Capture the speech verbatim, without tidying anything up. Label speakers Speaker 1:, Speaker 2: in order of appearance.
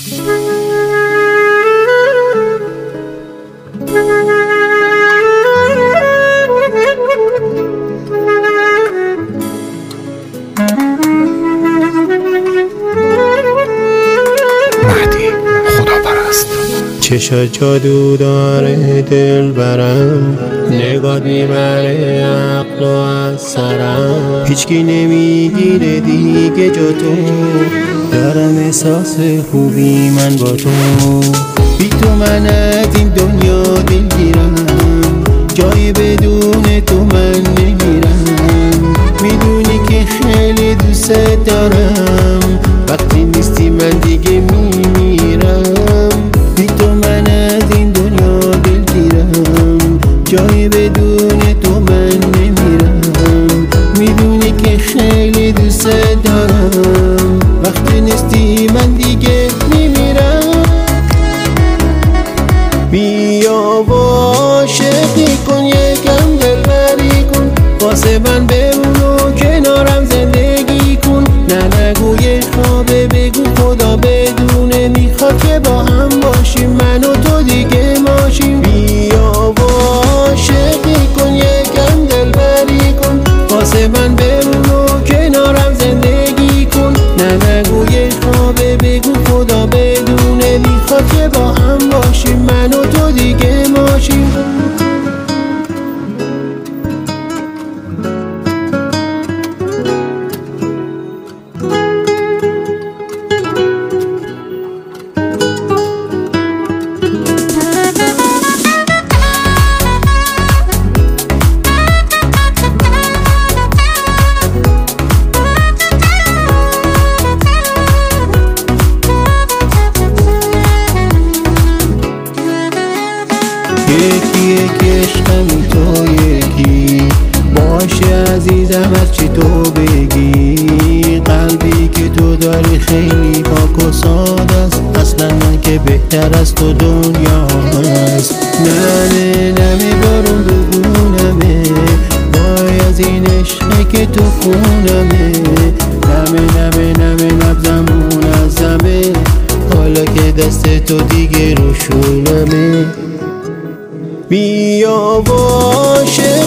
Speaker 1: چشا جادو داره دل برم، نگات میبره عقل و از سرم، هیچکی نمیگیره دیگه جا تو، دارم احساس خوبی من با تو. بی تو من از این دنیا دلگیرم، جایی بدون تو من نمیرم. میدونی که خیلی دوست دارم، وقتی نیستی من دیگه میمیرم. بی تو من از این دنیا دلگیرم، جایی بدون تو من نمیرم. میدونی که خیلی دوست دارم، وقتی نیستی من دیگه میمیرم. بیا و عاشقی کن، یکم دلبری کن، واسه من بمون و کنارم زندگی کن. نه نگوی خوابه، بگو خدا بدونه میخواد که با هم باشیم، من و تو دیگه ماشیم. بیا و عاشقی کن، یکم دلبری کن، واسه من بمون و کنارم زندگی کن. نه نگوی خوابه، بگو خدا بدونه میخواد که با هم باشیم، من و تو دیگه ماشیم. یکی یکی عشقمی تو یکی، باشه عزیزم از چی تو بگی. قلبی که تو داری خیلی پاک و ساده است، اصلا من که بهتر از تو دنیا هست. نمه نمه بارون بگونمه، وای از این عشقی که تو خونمه. نمه نمه نمه نبزم منظمه، حالا که دست تو دیگه رو شونمه. بیا باشه